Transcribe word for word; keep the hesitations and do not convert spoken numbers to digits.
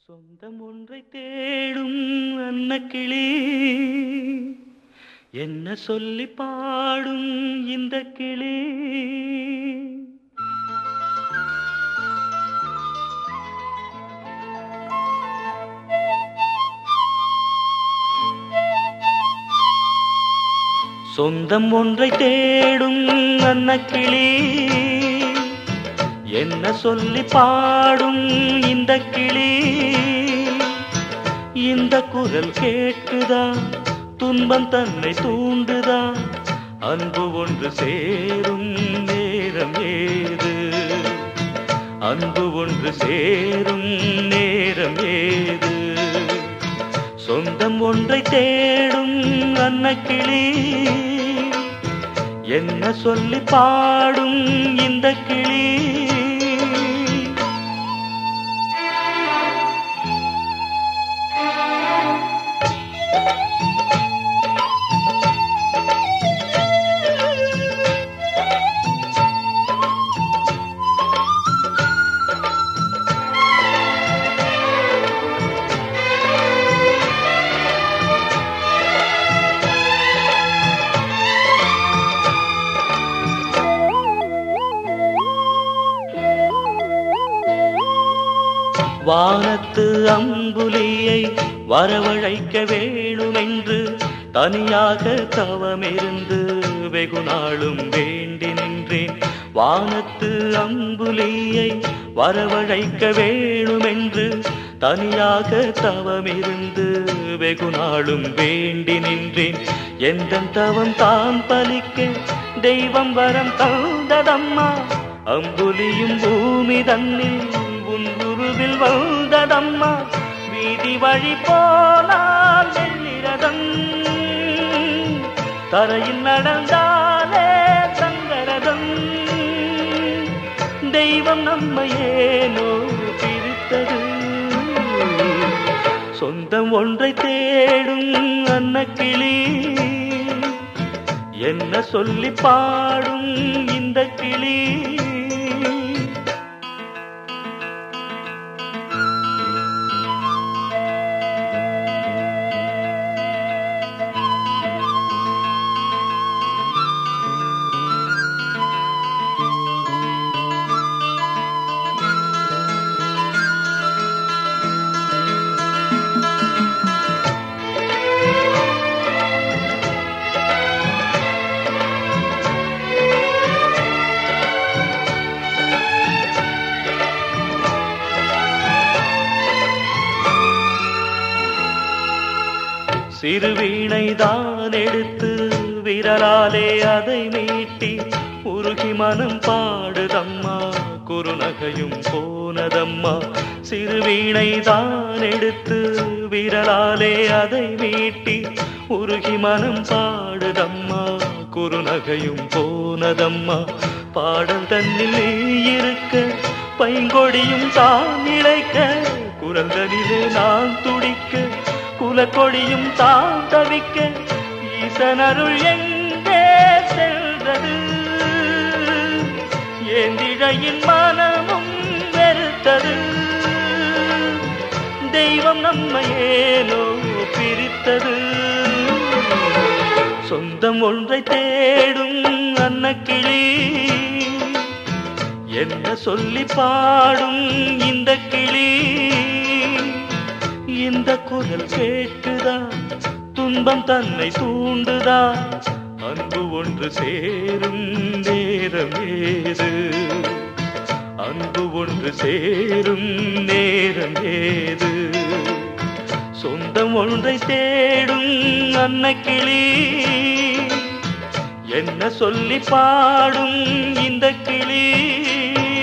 சொந்தம் ஒன்றை தேடும் அன்னக்கிளி என்ன சொல்லி பாடும் இந்த கிளி. சொந்தம் ஒன்றை தேடும் அன்னக்கிளி என்ன சொல்லி பாடும் இந்த கிளி. இந்த குரல் கேட்குதா துன்பம் தன்னை தூண்டுதா அன்பு ஒன்று சேரும் நேரம் ஏது. அன்பு ஒன்று சேரும் நேரம் ஏது. சொந்தம் ஒன்றை தேடும் அன்னக்கிளி என்ன சொல்லி பாடும் இந்த கிளி. வானத்து அம்புலியை வரவழைக்க வேணுமென்று தனியாக தவமிருந்து வெகுநாளும் வேண்டி நின்றேன். வானத்து அம்புலியை வரவழைக்க வேணுமென்று தனியாக தவமிருந்து வெகுநாளும் வேண்டி நின்றேன். எந்த தவம் தான் பலிக்க தெய்வம் வரம் தந்ததம்மா. அம்புலியும் பூமி தன்னில் உன்குருவில் வந்ததம்மா. வீதி வழி போனால் வெள்ளிரதம் தரையில் நடந்தாலே சங்கரதம். தெய்வம் நம்மையேனோ பிரித்தது. சொந்தம் ஒன்றை தேடும் அன்னக்கிளி என்ன சொல்லி பாடும் இந்த கிளி. சிறுவீணை தான் எடுத்து விரலாலே அதை மீட்டி உருகி மனம் பாடுதம்மா. குறுநகையும் போனதம்மா. சிறுவீணை தான் எடுத்து விரலாலே அதை மீட்டி உருகி மனம் பாடுதம்மா. குறுநகையும் போனதம்மா. பாடல் தன்னில் நீ இருக்க பைங்கொடியும் தான் இழைக்க குரல்களிலே நான் துடிக்க குலக்கொடியும் தான் தவிக்க ஈசனருள் எங்கே செல்றது. ஏந்திழையின் மனமும் வெறுத்தது. தெய்வம் நம்மையேனோ பிரித்தது. சொந்தம் ஒன்றை தேடும் அன்னக்கிளி என்ன சொல்லி பாடும் இந்த கிளி. இந்த குரல் கேட்குதா துன்பம் தன்னை தூண்டுதா அன்பு ஒன்று சேரும் நேரம் ஏது. அன்பு ஒன்று சேரும் நேரம் ஏது. சொந்தம் ஒன்றை தேடும் அன்னக்கிளி என்ன சொல்லி பாடும் இந்த கிளி.